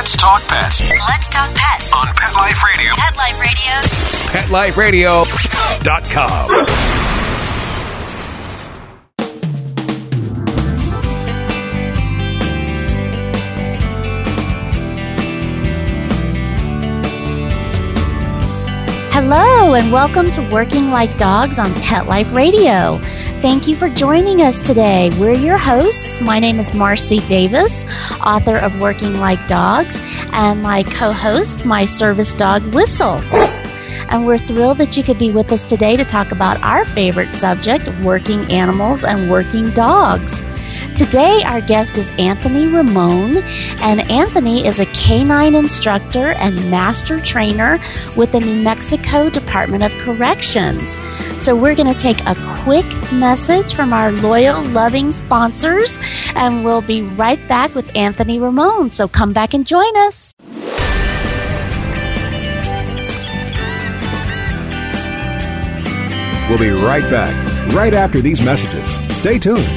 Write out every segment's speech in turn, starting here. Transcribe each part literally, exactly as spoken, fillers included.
Let's talk pets. Let's talk pets On Pet Life Radio. Pet Life Radio. Pet Life Radio dot com. Hello, and welcome to Working Like Dogs on Pet Life Radio. Thank you for joining us today. We're your hosts. My name is Marcy Davis, author of Working Like Dogs, and my co-host, my service dog, Whistle. And we're thrilled that you could be with us today to talk about our favorite subject, working animals and working dogs. Today, our guest is Anthony Ramon, and Anthony is a canine instructor and master trainer with the New Mexico Department of Corrections. So we're going to take a quick message from our loyal, loving sponsors, and we'll be right back with Anthony Ramon. So come back and join us. We'll be right back, right after these messages. Stay tuned.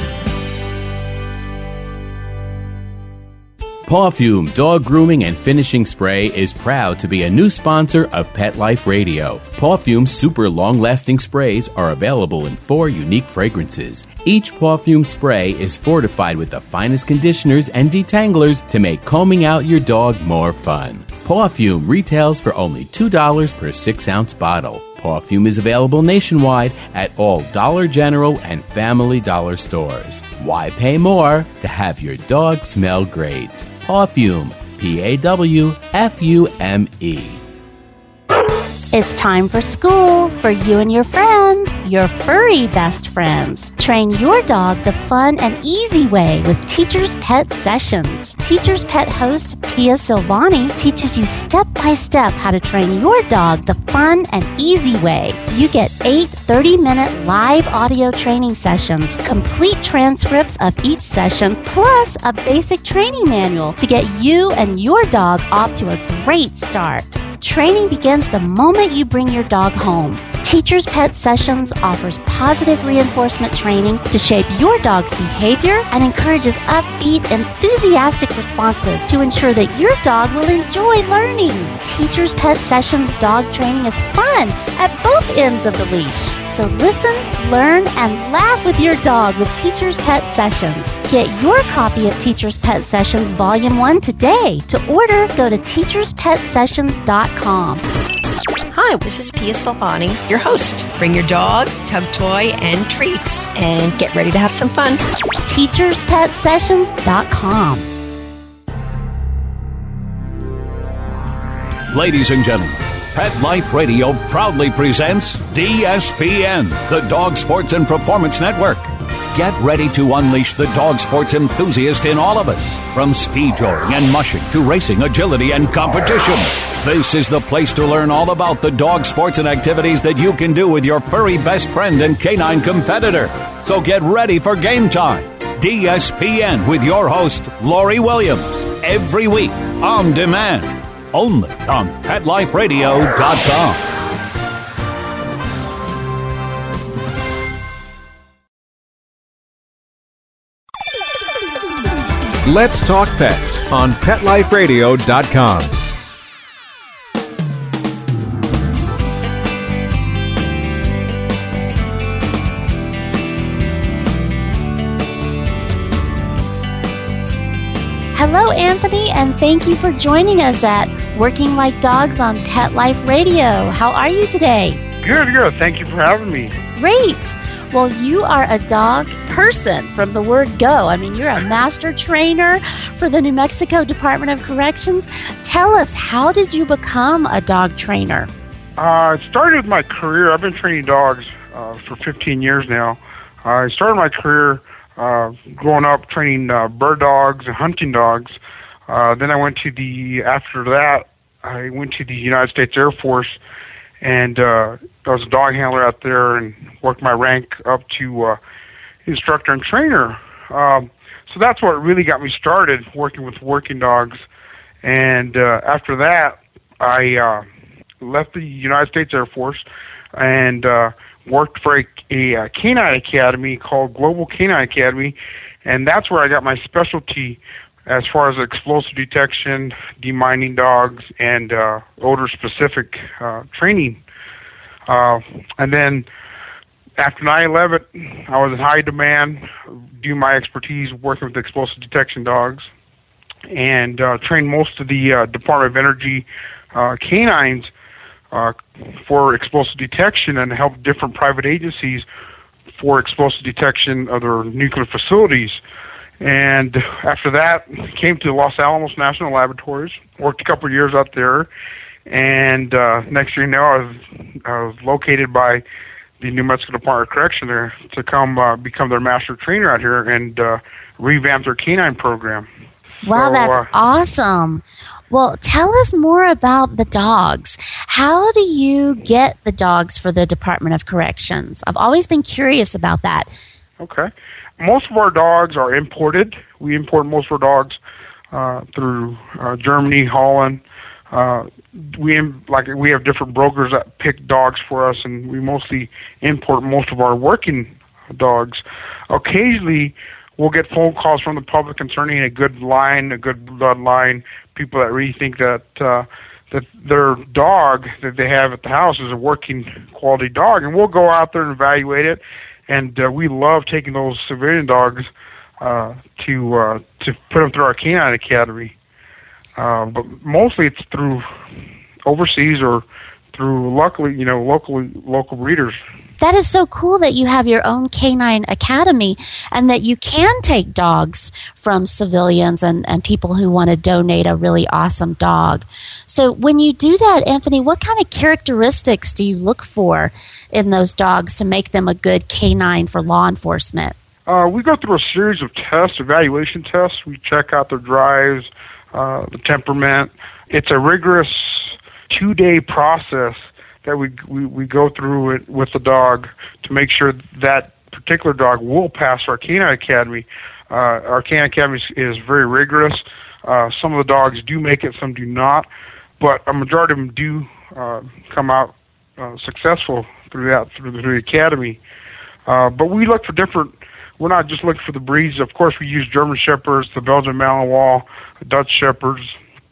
Pawfume Dog Grooming and Finishing Spray is proud to be a new sponsor of Pet Life Radio. Pawfume's super long-lasting sprays are available in four unique fragrances. Each Pawfume spray is fortified with the finest conditioners and detanglers to make combing out your dog more fun. Pawfume retails for only two dollars per six-ounce bottle. Pawfume is available nationwide at all Dollar General and Family Dollar stores. Why pay more to have your dog smell great? Pawfume, P A W F U M E. It's time for school for you and your friends, your furry best friends. Train your dog the fun and easy way with Teacher's Pet Sessions. Teacher's Pet host Pia Silvani teaches you step-by-step how to train your dog the fun and easy way. You get eight thirty-minute live audio training sessions, complete transcripts of each session, plus a basic training manual to get you and your dog off to a great start. Training begins the moment you bring your dog home. Teacher's Pet Sessions offers positive reinforcement training to shape your dog's behavior and encourages upbeat, enthusiastic responses to ensure that your dog will enjoy learning. Teacher's Pet Sessions dog training is fun at both ends of the leash. So listen, learn, and laugh with your dog with Teacher's Pet Sessions. Get your copy of Teacher's Pet Sessions Volume one today. To order, go to teachers pet sessions dot com. Hi, this is Pia Silvani, your host. Bring your dog, tug toy, and treats, and get ready to have some fun. teachers pet sessions dot com. Ladies and gentlemen, Pet Life Radio proudly presents D S P N, the Dog Sports and Performance Network. Get ready to unleash the dog sports enthusiast in all of us. From speed joring and mushing to racing, agility, and competition. This is the place to learn all about the dog sports and activities that you can do with your furry best friend and canine competitor. So get ready for game time. D S P N with your host, Lori Williams. Every week, on demand. Only on Pet Life Radio dot com. Let's talk pets on Pet Life Radio dot com. Hello, Anthony, and thank you for joining us at Working Like Dogs on Pet Life Radio. How are you today? Good, good. Thank you for having me. Great. Well, you are a dog person from the word go. I mean, you're a master trainer for the New Mexico Department of Corrections. Tell us, how did you become a dog trainer? Uh, it started with my career. I've been training dogs uh, for fifteen years now. Uh, I started my career uh, growing up training uh, bird dogs and hunting dogs. Uh, then I went to the, after that, I went to the United States Air Force, and uh, I was a dog handler out there and worked my rank up to uh, instructor and trainer. Um, so that's what really got me started working with working dogs. And uh, after that, I uh, left the United States Air Force and uh, worked for a, a, a canine academy called Global Canine Academy, and that's where I got my specialty as far as explosive detection, demining dogs, and uh, odor-specific uh, training. Uh, and then after nine eleven, I was in high demand, due my expertise working with explosive detection dogs, and uh, trained most of the uh, Department of Energy uh, canines uh, for explosive detection, and helped different private agencies for explosive detection of their nuclear facilities. And after that, came to Los Alamos National Laboratories, worked a couple of years out there, and uh, next year, you know, I was, I was located by the New Mexico Department of Correction there to come uh, become their master trainer out here and uh, revamp their canine program. Wow, so, that's uh, awesome. Well, tell us more about the dogs. How do you get the dogs for the Department of Corrections? I've always been curious about that. Okay. Most of our dogs are imported. We import most of our dogs uh, through uh, Germany, Holland. Uh, we like we have different brokers that pick dogs for us, and we mostly import most of our working dogs. Occasionally, we'll get phone calls from the public concerning a good line, a good bloodline, people that really think that uh, that their dog that they have at the house is a working quality dog, and we'll go out there and evaluate it. And uh, we love taking those civilian dogs uh, to uh, to put them through our canine academy. Uh, but mostly it's through overseas or through, luckily, you know, local local breeders. That is so cool that you have your own canine academy and that you can take dogs from civilians and, and people who want to donate a really awesome dog. So when you do that, Anthony, what kind of characteristics do you look for in those dogs to make them a good canine for law enforcement? Uh, we go through a series of tests, evaluation tests. We check out their drives, uh, the temperament. It's a rigorous two-day process that we, we we go through it with the dog to make sure that particular dog will pass our canine academy. Uh, our canine academy is, is very rigorous. Uh, some of the dogs do make it, some do not, but a majority of them do uh, come out uh, successful through that through the, through the academy. Uh, but we look for different. We're not just looking for the breeds. Of course, we use German Shepherds, the Belgian Malinois, Dutch Shepherds,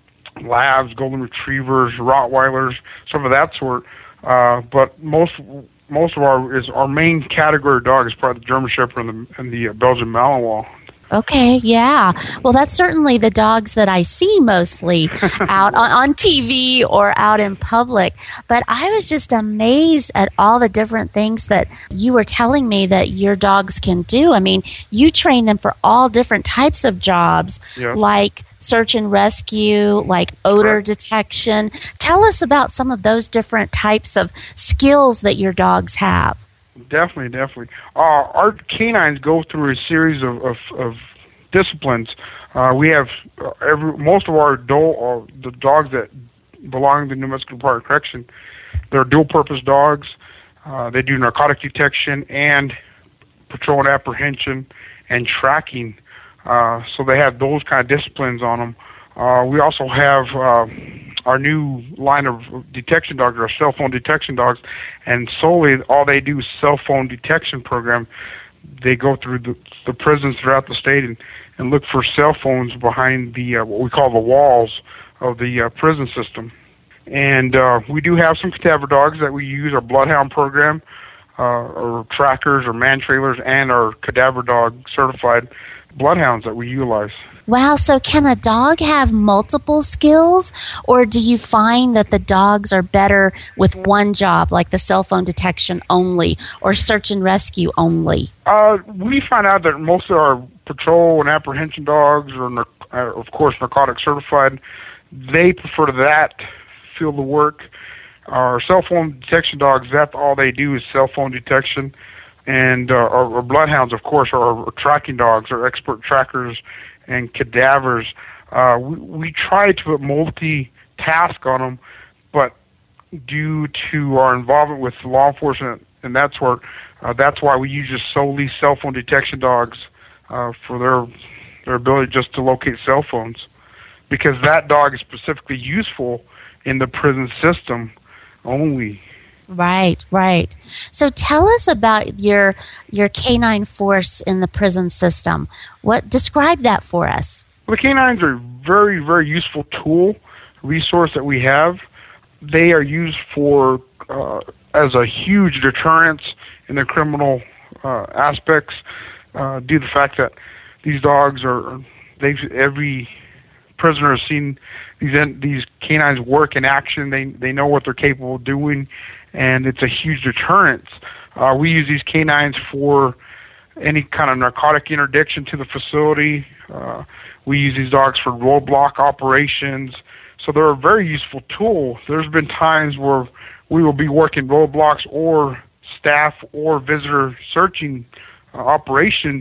Labs, Golden Retrievers, Rottweilers, some of that sort. Uh, but most most of our is our main category of dog is probably the German Shepherd and the, and the uh, Belgian Malinois. Okay, yeah. Well, that's certainly the dogs that I see mostly out on, on T V or out in public. But I was just amazed at all the different things that you were telling me that your dogs can do. I mean, you train them for all different types of jobs, yeah. like search and rescue, like odor right. detection. Tell us about some of those different types of skills that your dogs have. Definitely, definitely. Uh, our canines go through a series of, of, of disciplines. Uh, we have uh, every most of our adult, uh, the dogs that belong to the New Mexico Department of Correction, they're dual-purpose dogs. Uh, they do narcotic detection and patrol and apprehension and tracking. Uh, so they have those kind of disciplines on them. Uh, we also have uh, our new line of detection dogs, our cell phone detection dogs, and solely all they do is cell phone detection program. They go through the, the prisons throughout the state and, and look for cell phones behind the uh, what we call the walls of the uh, prison system. And uh, we do have some cadaver dogs that we use, our Bloodhound program, uh, or trackers or man trailers, and our cadaver dog certified bloodhounds that we utilize. Wow, so can a dog have multiple skills, or do you find that the dogs are better with one job, like the cell phone detection only, or search and rescue only? Uh, we find out that most of our patrol and apprehension dogs are, nar- uh, of course, narcotic certified. They prefer that field of work. Our cell phone detection dogs, that's all they do is cell phone detection. And uh, our, our bloodhounds, of course, are our tracking dogs, our expert trackers and cadavers. Uh, we, we try to put multi-task on them, but due to our involvement with law enforcement and that sort, uh, that's why we use just solely cell phone detection dogs uh, for their their ability just to locate cell phones, because that dog is specifically useful in the prison system only. Right, right. So tell us about your your canine force in the prison system. What describe that for us? Well, the canines are a very, very useful tool, resource that we have. They are used for uh, as a huge deterrence in the criminal uh, aspects, uh, due to the fact that these dogs are, they've every prisoner has seen these these canines work in action. They they know what they're capable of doing, and it's a huge deterrence. Uh, we use these canines for any kind of narcotic interdiction to the facility. Uh, we use these dogs for roadblock operations. So they're a very useful tool. There's been times where we will be working roadblocks or staff or visitor searching uh, operations,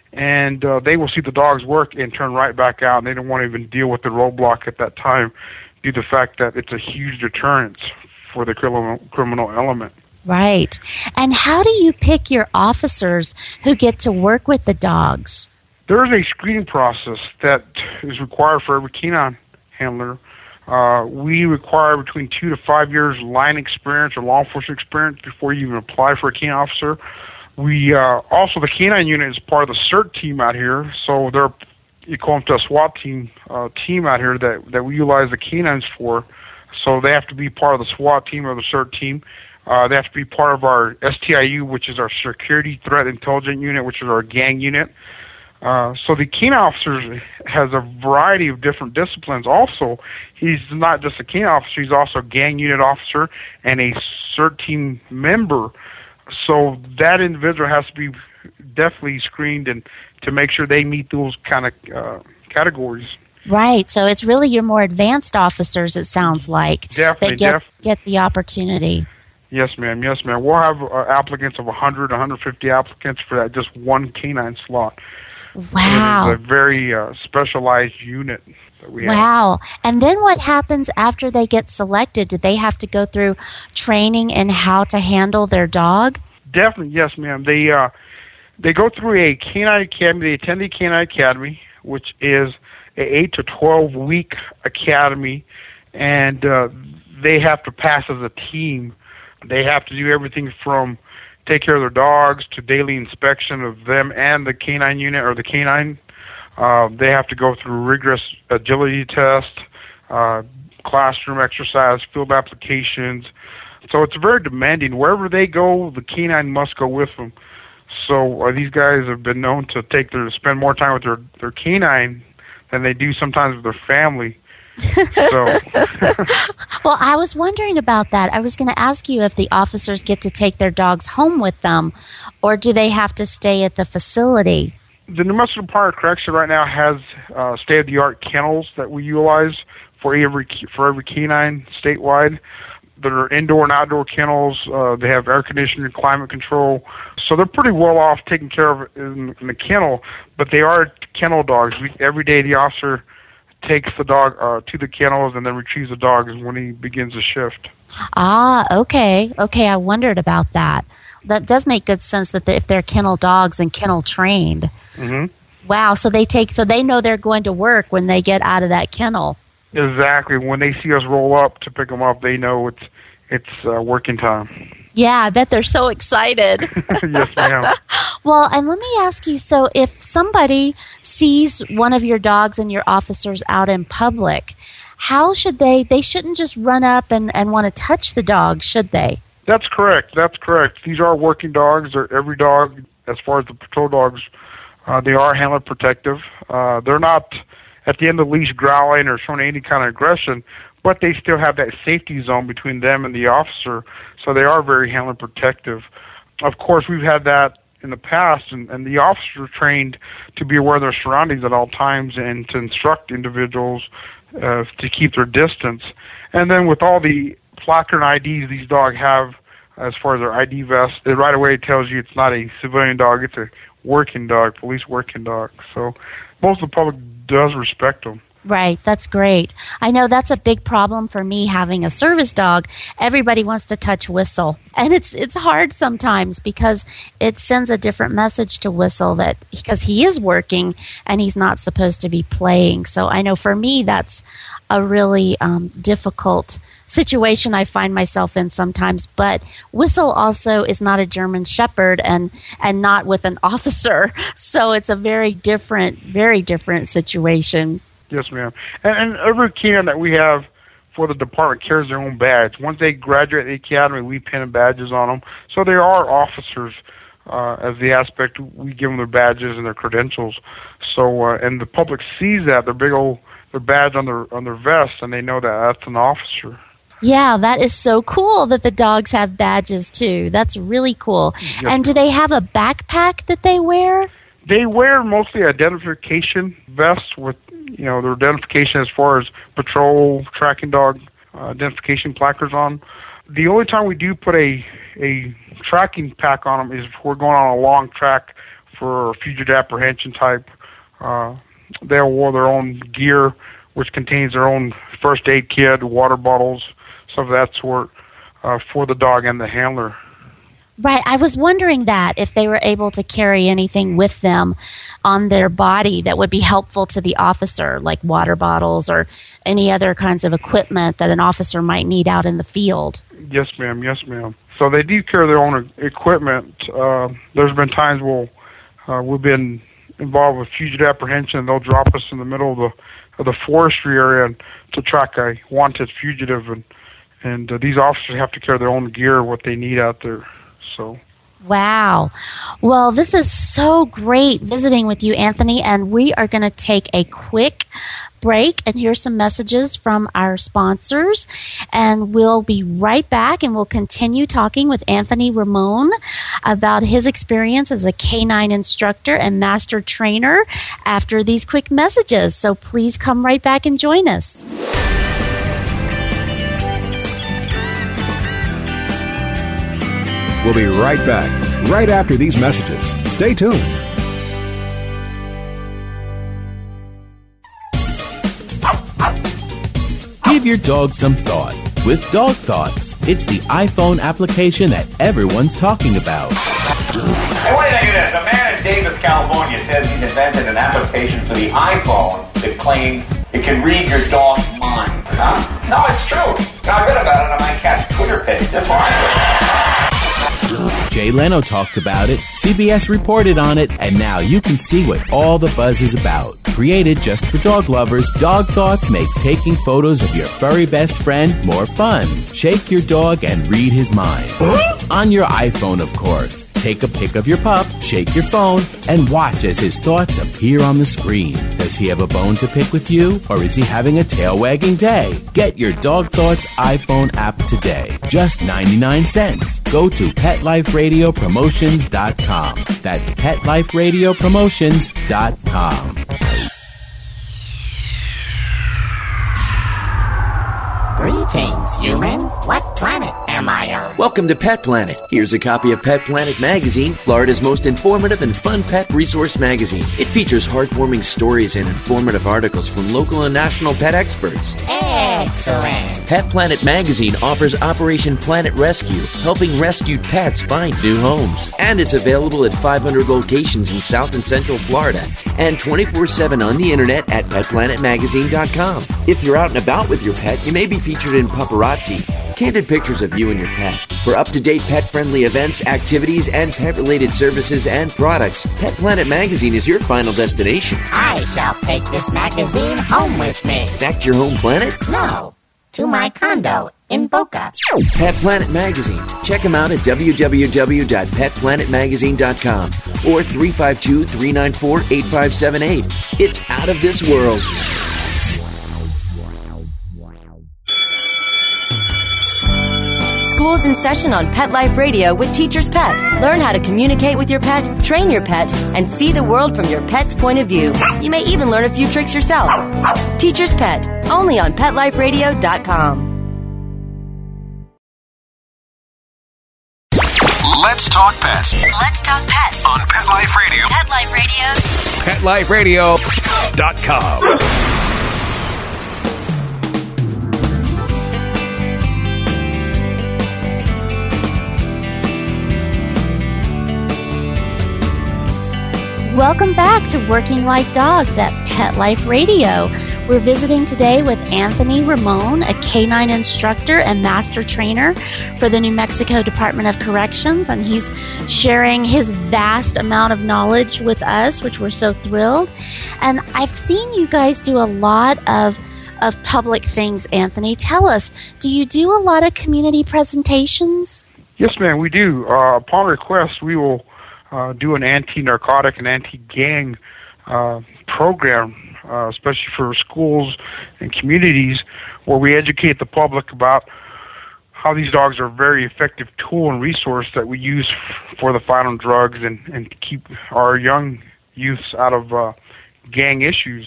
and uh, they will see the dogs work and turn right back out, and they don't want to even deal with the roadblock at that time due to the fact that it's a huge deterrence for the criminal, criminal element. Right. And how do you pick your officers who get to work with the dogs? There is a screening process that is required for every canine handler. Uh, we require between two to five years line experience or law enforcement experience before you even apply for a canine officer. We uh, also, the canine unit is part of the CERT team out here, so they're equivalent to a SWAT team uh, team out here that, that we utilize the canines for. So they have to be part of the SWAT team or the CERT team. Uh, they have to be part of our S T I U, which is our Security Threat Intelligence Unit, which is our gang unit. Uh, so the canine officer has a variety of different disciplines. Also, he's not just a canine officer, he's also a gang unit officer and a CERT team member. So that individual has to be definitely screened and to make sure they meet those kind of uh, categories. Right. So it's really your more advanced officers, it sounds like, definitely, that get, def- get the opportunity. Yes, ma'am. Yes, ma'am. We'll have uh, applicants of one hundred, one hundred fifty applicants for that just one canine slot. Wow. It is a very uh, specialized unit that we have. Wow. And then what happens after they get selected? Do they have to go through training in how to handle their dog? Definitely, yes, ma'am. They uh, they go through a canine academy. They attend the canine academy, which is an eight to twelve week academy, and uh, they have to pass as a team. They have to do everything from take care of their dogs to daily inspection of them and the canine unit or the canine. Uh, they have to go through rigorous agility tests, uh, classroom exercise, field applications. So it's very demanding. Wherever they go, the canine must go with them. So uh, these guys have been known to take their spend more time with their, their canine than they do sometimes with their family. So. Well, I was wondering about that. I was going to ask you if the officers get to take their dogs home with them, or do they have to stay at the facility? The New Mexico Department of Correction right now has uh, state-of-the-art kennels that we utilize for every for every canine statewide. They're indoor and outdoor kennels. Uh, they have air conditioning and climate control. So they're pretty well off taken care of in, in the kennel, but they are kennel dogs. We, every day the officer takes the dog uh, to the kennels and then retrieves the dog when he begins a shift. Ah, okay. Okay, I wondered about that. That does make good sense that if they're kennel dogs and kennel trained. Mm-hmm. Wow, so they take so they know they're going to work when they get out of that kennel. Exactly. When they see us roll up to pick them up, they know it's it's uh, working time. Yeah, I bet they're so excited. Yes, ma'am. Well, and let me ask you, so if somebody sees one of your dogs and your officers out in public, how should they, they shouldn't just run up and, and want to touch the dog, should they? That's correct. That's correct. These are working dogs. They're every dog, as far as the patrol dogs, uh, they are handler protective. Uh, they're not at the end of the leash growling or showing any kind of aggression, but they still have that safety zone between them and the officer, so they are very handler protective. Of course, we've had that in the past, and, and the officers are trained to be aware of their surroundings at all times and to instruct individuals uh, to keep their distance. And then with all the placard and I Ds these dogs have, as far as their I D vest, it right away tells you it's not a civilian dog, it's a working dog, police working dog. So most of the public does respect them. Right, that's great. I know that's a big problem for me having a service dog. Everybody wants to touch Whistle. And it's it's hard sometimes because it sends a different message to Whistle that because he is working and he's not supposed to be playing. So I know for me that's a really um, difficult situation I find myself in sometimes. But Whistle also is not a German Shepherd and, and not with an officer. So it's a very different, very different situation. Yes, ma'am. And, and every canine that we have for the department carries their own badge. Once they graduate the academy, we pin badges on them. So they are officers uh, as the aspect. We give them their badges and their credentials. So uh, and the public sees that, their big old their badge on their on their vest, and they know that that's an officer. Yeah, that is so cool that the dogs have badges too. That's really cool. Yes, and do they have a backpack that they wear? They wear mostly identification vests with, you know, their identification as far as patrol, tracking dog uh, identification placards on. The only time we do put a a tracking pack on them is if we're going on a long track for fugitive apprehension type. Uh, they'll wear their own gear, which contains their own first aid kit, water bottles, stuff of that sort, uh, for the dog and the handler. Right. I was wondering that if they were able to carry anything with them on their body that would be helpful to the officer, like water bottles or any other kinds of equipment that an officer might need out in the field. Yes, ma'am. Yes, ma'am. So they do carry their own equipment. Uh, there's been times where uh, we've been involved with fugitive apprehension, and they'll drop us in the middle of the of the forestry area and, to track a wanted fugitive, and and uh, these officers have to carry their own gear, what they need out there. So. Wow. Well, this is so great visiting with you, Anthony, and we are going to take a quick break and hear some messages from our sponsors, and we'll be right back, and we'll continue talking with Anthony Ramon about his experience as a canine instructor and master trainer after these quick messages. So please come right back and join us. We'll be right back, right after these messages. Stay tuned. Give your dog some thought with Dog Thoughts. It's the iPhone application that everyone's talking about. Hey, what do you think of this? A man in Davis, California says he's invented an application for the iPhone that claims it can read your dog's mind. Huh? No, it's true. Now, I read about it on my cat's Twitter page. That's why. Jay Leno talked about it, C B S reported on it, and now you can see what all the buzz is about. Created just for dog lovers, Dog Thoughts makes taking photos of your furry best friend more fun. Shake your dog and read his mind. On your iPhone, of course. Take a pic of your pup, shake your phone, and watch as his thoughts appear on the screen. Does he have a bone to pick with you, or is he having a tail-wagging day? Get your Dog Thoughts iPhone app today. Just ninety-nine cents. Go to pet life radio promotions dot com. That's pet life radio promotions dot com. Greetings, humans. What planet am I on? Welcome to Pet Planet. Here's a copy of Pet Planet Magazine, Florida's most informative and fun pet resource magazine. It features heartwarming stories and informative articles from local and national pet experts. Excellent. Pet Planet Magazine offers Operation Planet Rescue, helping rescued pets find new homes. And it's available at five hundred locations in South and Central Florida and twenty-four seven on the internet at pet planet magazine dot com. If you're out and about with your pet, you may be featured in Paparazzi, candid pictures of you and your pet. For up-to-date pet-friendly events, activities, and pet-related services and products, Pet Planet Magazine is your final destination. I shall take this magazine home with me. Back to your home planet? No, to my condo in Boca. Pet Planet Magazine. Check them out at w w w dot pet planet magazine dot com or three five two, three nine four, eight five seven eight. It's out of this world. School's in session on Pet Life Radio with Teacher's Pet. Learn how to communicate with your pet, train your pet, and see the world from your pet's point of view. You may even learn a few tricks yourself. Teacher's Pet, only on pet life radio dot com. Let's talk pets Let's talk pets on Pet Life Radio. Pet Life Radio. pet life radio dot com. Welcome back to Working Like Dogs at Pet Life Radio. We're visiting today with Anthony Ramon, a canine instructor and master trainer for the New Mexico Department of Corrections, and he's sharing his vast amount of knowledge with us, which we're so thrilled. And I've seen you guys do a lot of of public things, Anthony. Tell us, do you do a lot of community presentations? Yes, ma'am, we do. Uh, upon request, we will uh, do an anti-narcotic and anti-gang uh, program, uh, especially for schools and communities, where we educate the public about how these dogs are a very effective tool and resource that we use f- for the fight on drugs and, and to keep our young youths out of uh, gang issues.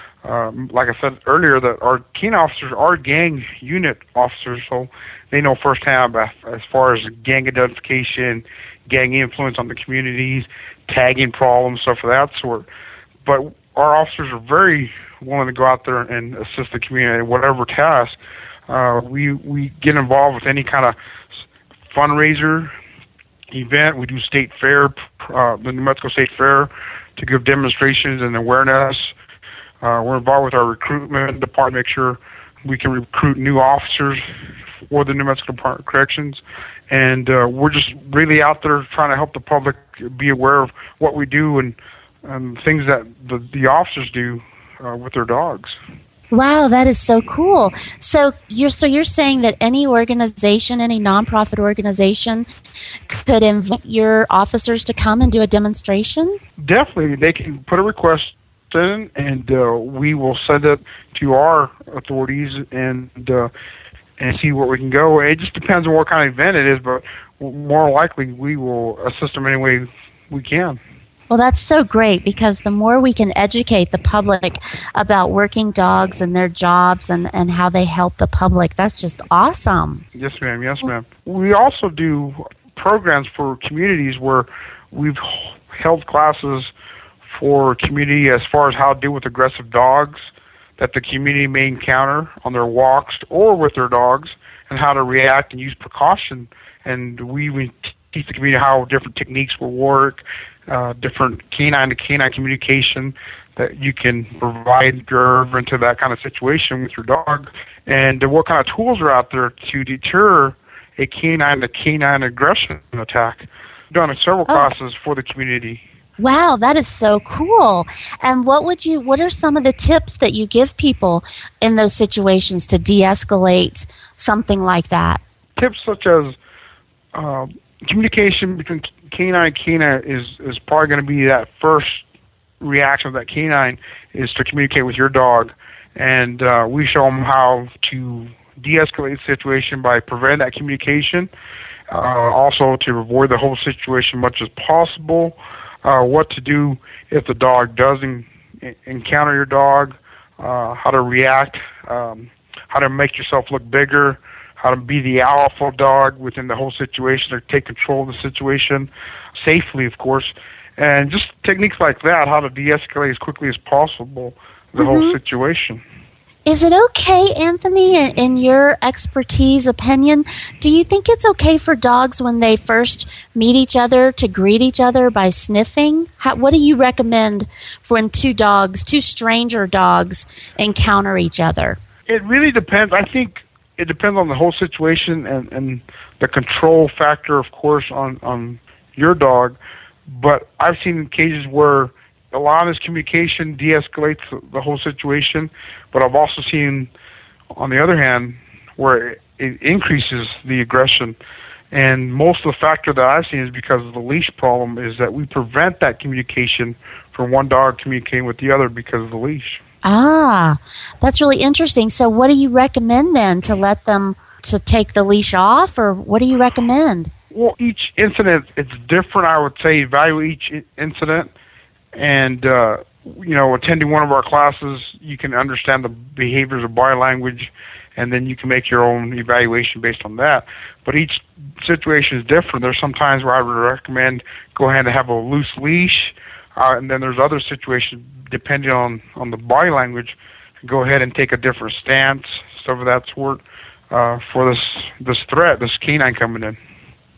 Um, like I said earlier, that our canine officers are gang unit officers, so they know firsthand as far as gang identification, gang influence on the communities, tagging problems, stuff of that sort. But our officers are very willing to go out there and assist the community in whatever task. Uh, we we get involved with any kind of fundraiser event. We do state fair, uh, the New Mexico State Fair, to give demonstrations and awareness. Uh, we're involved with our recruitment department, make sure we can recruit new officers for the New Mexico Department of Corrections. And uh, we're just really out there trying to help the public be aware of what we do and, and things that the, the officers do uh, with their dogs. Wow, that is so cool. So you're so you're saying that any organization, any nonprofit organization, could invite your officers to come and do a demonstration? Definitely. They can put a request in, and uh, we will send it to our authorities and uh, and see where we can go. It just depends on what kind of event it is, but more likely we will assist them any way we can. Well, that's so great, because the more we can educate the public about working dogs and their jobs and, and how they help the public, that's just awesome. Yes, ma'am. Yes, ma'am. We also do programs for communities where we've held classes for community as far as how to deal with aggressive dogs that the community may encounter on their walks or with their dogs, and how to react and use precaution. And we, we teach the community how different techniques will work, uh, different canine to canine communication that you can provide your into that kind of situation with your dog, and what kind of tools are out there to deter a canine to canine aggression attack. We've done several classes oh. for the community. Wow, that is so cool. And what would you what are some of the tips that you give people in those situations to de-escalate something like that? Tips such as uh, communication between canine and canine is, is probably going to be that first reaction of that canine is to communicate with your dog. And uh, we show them how to de-escalate the situation by preventing that communication, uh, also to avoid the whole situation much as possible. Uh, what to do if the dog does en- encounter your dog, uh, how to react, um, how to make yourself look bigger, how to be the alpha dog within the whole situation or take control of the situation safely, of course, and just techniques like that, how to de-escalate as quickly as possible the mm-hmm. whole situation. Is it okay, Anthony, in, in your expertise, opinion, do you think it's okay for dogs when they first meet each other to greet each other by sniffing? How, what do you recommend for when two dogs, two stranger dogs, encounter each other? It really depends. I think it depends on the whole situation and, and the control factor, of course, on, on your dog. But I've seen cases where a lot of this communication de-escalates the whole situation, but I've also seen, on the other hand, where it increases the aggression. And most of the factor that I've seen is because of the leash problem, is that we prevent that communication from one dog communicating with the other because of the leash. Ah, that's really interesting. So what do you recommend then, to let them to take the leash off, or what do you recommend? Well, each incident, it's different. I would say evaluate each incident. And, uh, you know, attending one of our classes, you can understand the behaviors of body language, and then you can make your own evaluation based on that. But each situation is different. There's some times where I would recommend go ahead and have a loose leash, uh, and then there's other situations, depending on, on the body language, go ahead and take a different stance, stuff of that sort, uh, for this this threat, this canine coming in.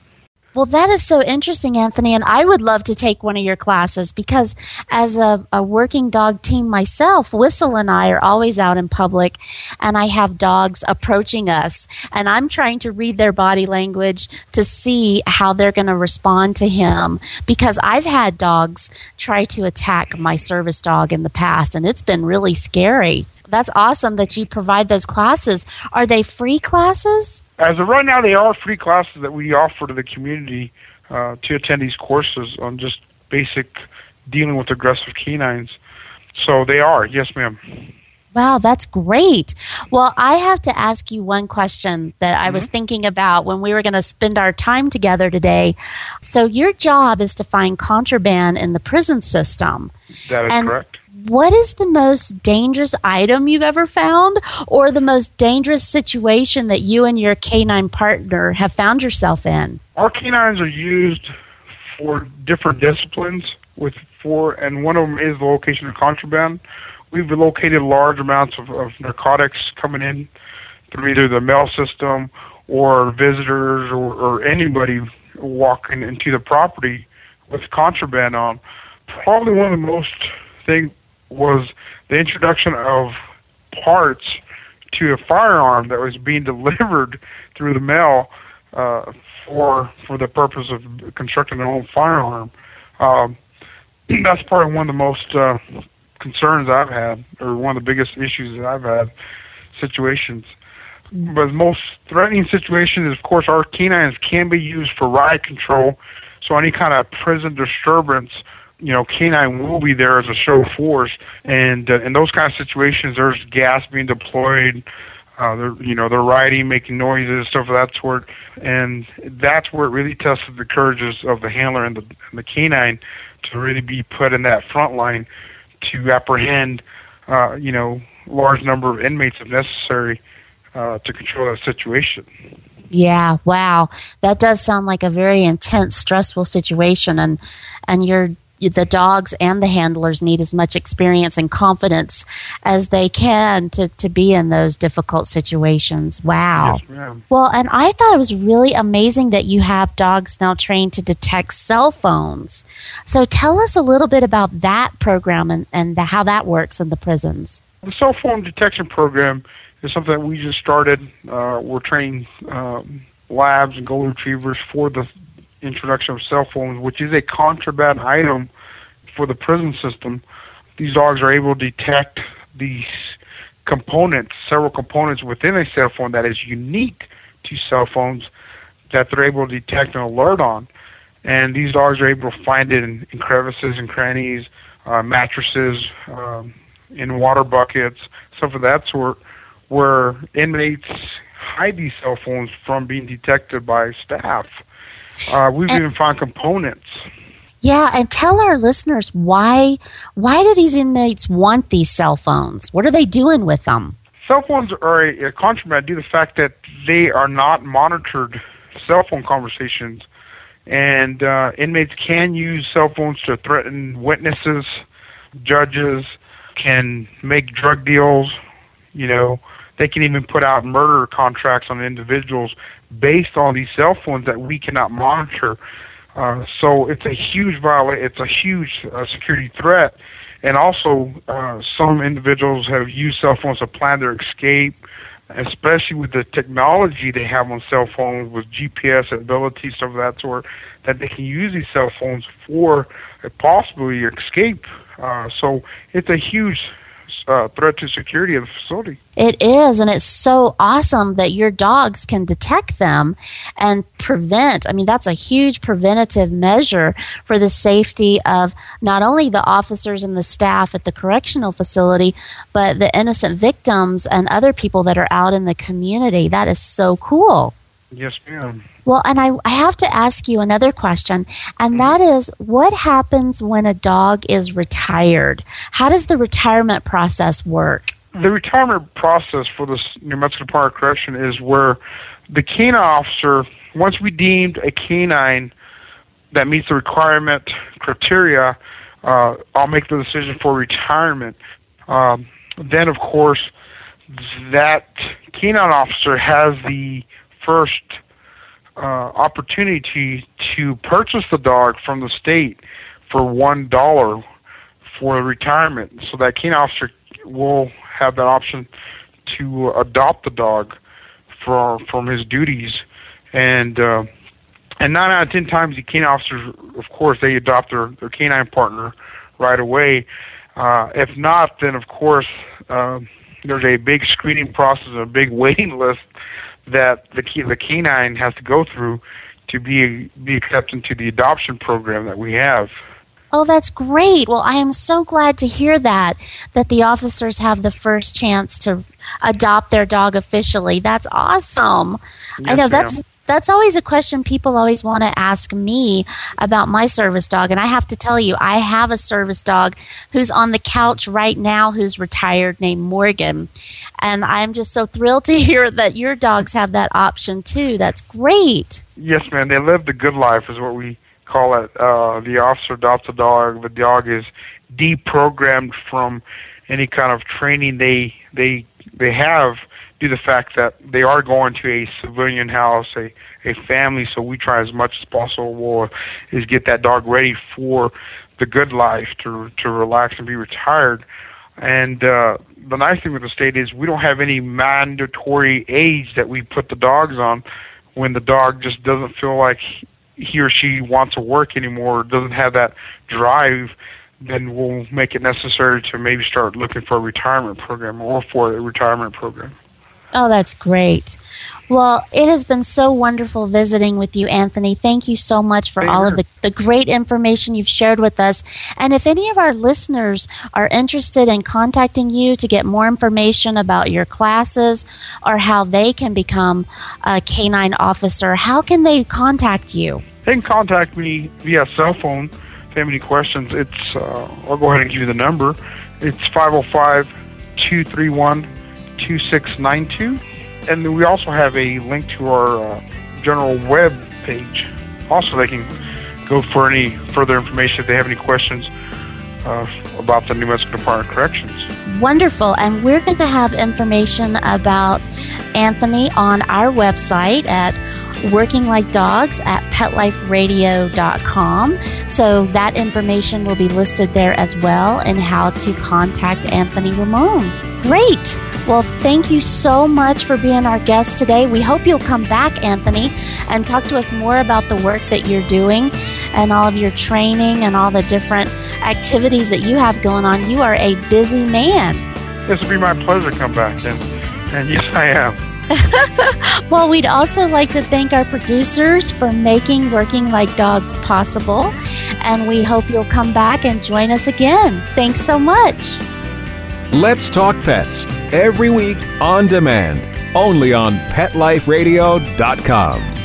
Well, that is so interesting, Anthony, and I would love to take one of your classes because as a, a working dog team myself, Whistle and I are always out in public, and I have dogs approaching us, and I'm trying to read their body language to see how they're going to respond to him because I've had dogs try to attack my service dog in the past, and it's been really scary. That's awesome that you provide those classes. Are they free classes? As of right now, they are free classes that we offer to the community uh, to attend these courses on just basic dealing with aggressive canines. So they are, yes, ma'am. Wow, that's great. Well, I have to ask you one question that I mm-hmm. was thinking about when we were going to spend our time together today. So your job is to find contraband in the prison system. That is and correct. What is the most dangerous item you've ever found or the most dangerous situation that you and your canine partner have found yourself in? Our canines are used for different disciplines, with for, and one of them is the location of contraband. We've located large amounts of, of narcotics coming in through either the mail system or visitors or, or anybody walking into the property with contraband on. Probably one of the most things was the introduction of parts to a firearm that was being delivered through the mail uh, for for the purpose of constructing their own firearm. Um, that's probably one of the most uh, concerns I've had, or one of the biggest issues that I've had, situations. But the most threatening situation is, of course, our canines can be used for riot control, so any kind of prison disturbance, you know, canine will be there as a show force, and uh, in those kind of situations, there's gas being deployed. Uh, they're, you know, they're riding, making noises, stuff of that sort, and that's where it really tested the courages of the handler and the, and the canine to really be put in that front line to apprehend, uh, you know, large number of inmates if necessary uh, to control that situation. Yeah, wow, that does sound like a very intense, stressful situation, and and you're. The dogs and the handlers need as much experience and confidence as they can to, to be in those difficult situations. Wow. Yes, ma'am. Well, and I thought it was really amazing that you have dogs now trained to detect cell phones. So tell us a little bit about that program and, and the, how that works in the prisons. The cell phone detection program is something that we just started. Uh, we're training um, labs and golden retrievers for the introduction of cell phones, which is a contraband item for the prison system. These dogs are able to detect these components, several components within a cell phone that is unique to cell phones that they're able to detect and alert on. And these dogs are able to find it in, in crevices and crannies, uh, mattresses, um, in water buckets, stuff of that sort, where inmates hide these cell phones from being detected by staff. Uh, we've and, even found components. Yeah, and tell our listeners why why do these inmates want these cell phones? What are they doing with them? Cell phones are a, a contraband due to the fact that they are not monitored cell phone conversations, and uh, inmates can use cell phones to threaten witnesses, judges, can make drug deals, you know. They can even put out murder contracts on individuals based on these cell phones that we cannot monitor. Uh, so it's a huge viola- It's a huge uh, security threat. And also, uh, some individuals have used cell phones to plan their escape, especially with the technology they have on cell phones with G P S ability, stuff of that sort, that they can use these cell phones for a possibly escape. Uh, so it's a huge Uh, threat to security of the facility. It is, and it's so awesome that your dogs can detect them and prevent. I mean, that's a huge preventative measure for the safety of not only the officers and the staff at the correctional facility, but the innocent victims and other people that are out in the community. That is so cool. Yes, ma'am. Well, and I, I have to ask you another question, and that is, what happens when a dog is retired? How does the retirement process work? The retirement process for the New Mexico Department of Correction is where the canine officer, once we deemed a canine that meets the requirement criteria, uh, I'll make the decision for retirement. Um, then, of course, that canine officer has the first uh, opportunity to purchase the dog from the state for one dollar for retirement. So that canine officer will have that option to adopt the dog for from his duties, and uh, and nine out of ten times the canine officers, of course, they adopt their, their canine partner right away. Uh, if not, then of course uh, there's a big screening process, a big waiting list that the the canine has to go through to be be accepted into the adoption program that we have. Oh, that's great. Well, I am so glad to hear that, that the officers have the first chance to adopt their dog officially. That's awesome. Yes, I know that's ma'am. that's always a question people always want to ask me about my service dog. And I have to tell you, I have a service dog who's on the couch right now who's retired, named Morgan. And I'm just so thrilled to hear that your dogs have that option too. That's great. Yes, man. They live the good life is what we call it. Uh, the officer adopts a dog. The dog is deprogrammed from any kind of training they they they have due to the fact that they are going to a civilian house, a, a family, so we try as much as possible is get that dog ready for the good life, to to relax and be retired. And uh, the nice thing with the state is we don't have any mandatory age that we put the dogs on when the dog just doesn't feel like he or she wants to work anymore, or doesn't have that drive. Then we'll make it necessary to maybe start looking for a retirement program or for a retirement program. Oh, that's great. Well, it has been so wonderful visiting with you, Anthony. Thank you so much for Same all here. of the, the great information you've shared with us. And if any of our listeners are interested in contacting you to get more information about your classes or how they can become a canine officer, how can they contact you? They can contact me via cell phone if they have any questions. It's uh, I'll go ahead and give you the number. It's five oh five, two three one, two six nine two. And then we also have a link to our uh, general web page. Also, they can go for any further information if they have any questions uh, about the New Mexico Department of Corrections. Wonderful. And we're going to have information about Anthony on our website at Working Like Dogs at pet life radio dot com. So that information will be listed there as well, and how to contact Anthony Ramon. Great. Well, thank you so much for being our guest today. We hope you'll come back, Anthony, and talk to us more about the work that you're doing and all of your training and all the different activities that you have going on. You are a busy man. This will be my pleasure to come back, and, and yes, I am. Well, we'd also like to thank our producers for making Working Like Dogs possible, and we hope you'll come back and join us again. Thanks so much. Let's Talk Pets, every week on demand, only on pet life radio dot com.